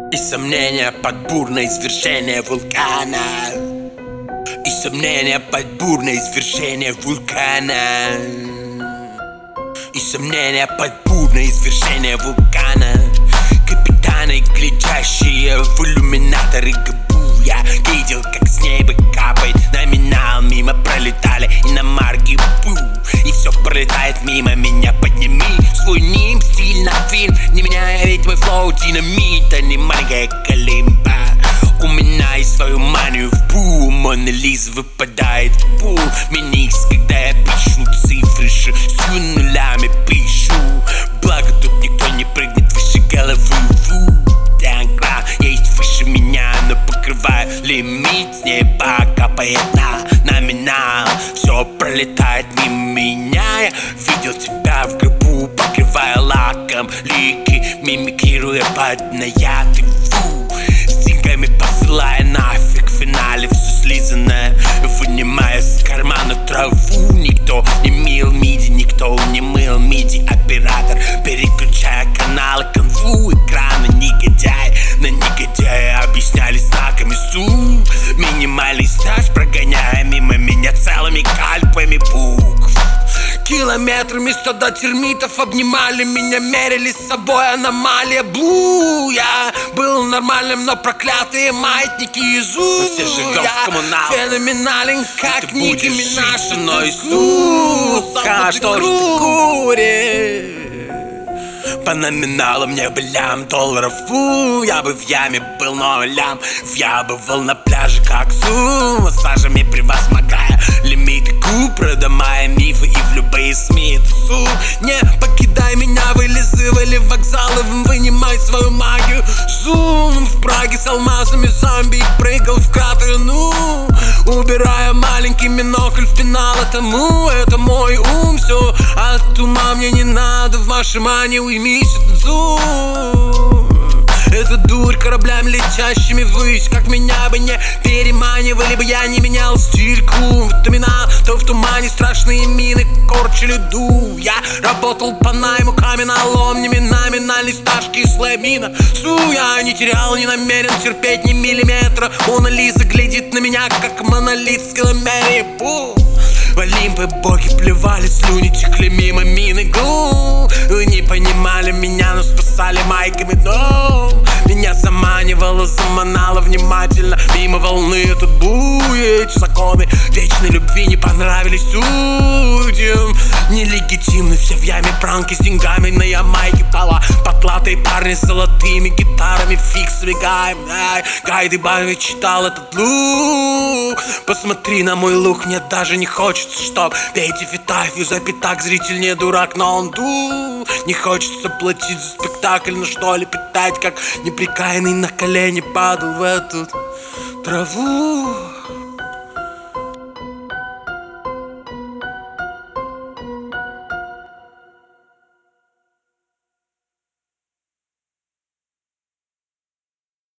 И сомнения под бурное извержение вулкана. И сомнения под бурное извержение вулкана. И сомнения под бурное извержение вулкана. Капитаны, глядящие в иллюминаторы ГБУ. Я видел, как с неба капает номинал. Мимо пролетали иномарки Бу. И все пролетает мимо меня. Подними свой ним, стиль на фильм. Не меняя, ведь мой флоу динамит, а не маленькая калимба. У меня есть свою манию в бу. Мона Лиза выпадает в пул. Миникс, когда я пишу цифры, шестью нулями пишу. Благо тут никто не прыгнет выше головы. Ву-Тэнг-Клан есть выше меня, но покрываю лимит. С неба капает на номинал. Все пролетает мимо меня. Я видел тебя в гробу, покрывая лаком лики, мимикрируя под наяты. С деньгами посылая нафиг, в финале все слизанное, вынимая с кармана траву. Никто не мил миди, никто не мыл миди. Оператор, переключая каналы, канву экрана. Негодяй на негодяя объясняли знаками су. Минимальный стаж, прогоняя мимо меня целыми кальпами букв. Километрами стада термитов обнимали меня, мерили с собой аномалия Блу. Я был нормальным, но проклятые маятники изу. Все живем в коммуналке. Феноменален, как Ники Минаж. Но Иисус, что ж ты куришь? По номиналам мне бы лям долларов. Я бы в яме был, но лям въябывал на пляже, как Су. Массажами превозмогая лимиты Ку. Продамая мифы и в любые СМИ тусу. Не покидай меня, вылизывали вокзалы, вынимай свою магию. Зум в Праге с алмазами зомби прыгал в кратеры, ну. Убирая маленький бинокль в пенал этому. Это мой ум, все от ума мне не надо. В вашем мане уймись этот зум. Это дурь кораблями летящими ввысь. Как меня бы не переманивали бы, я не менял стильку. Витамина, то в тумане страшные мины корчили ду. Я работал по найму, каменолом, не номинальный стаж, кислая мина. Су, я не терял, не намерен терпеть ни миллиметра. Мона Лиза глядит на меня, как монолит с километрами. В Олимпы боги плевали, слюни текли мимо мины Гу. Вы не понимали меня, но спасали майками, но меня заманивало, заманало внимательно. Мимо волны тут бует. Законы вечной любви не понравились судьям. Нелегитимны все в яме, пранки с деньгами на Ямайке. Пола потлатые парни с золотыми гитарами, фикс свигаем. Гайды Бави читал этот лук. Посмотри на мой лук, мне даже не хочется, чтоб петь эпитафию за пятак. Зритель не дурак, но он ду. Не хочется платить за спектакль, но что ли питать, как неприкаянный на колени падал в эту траву.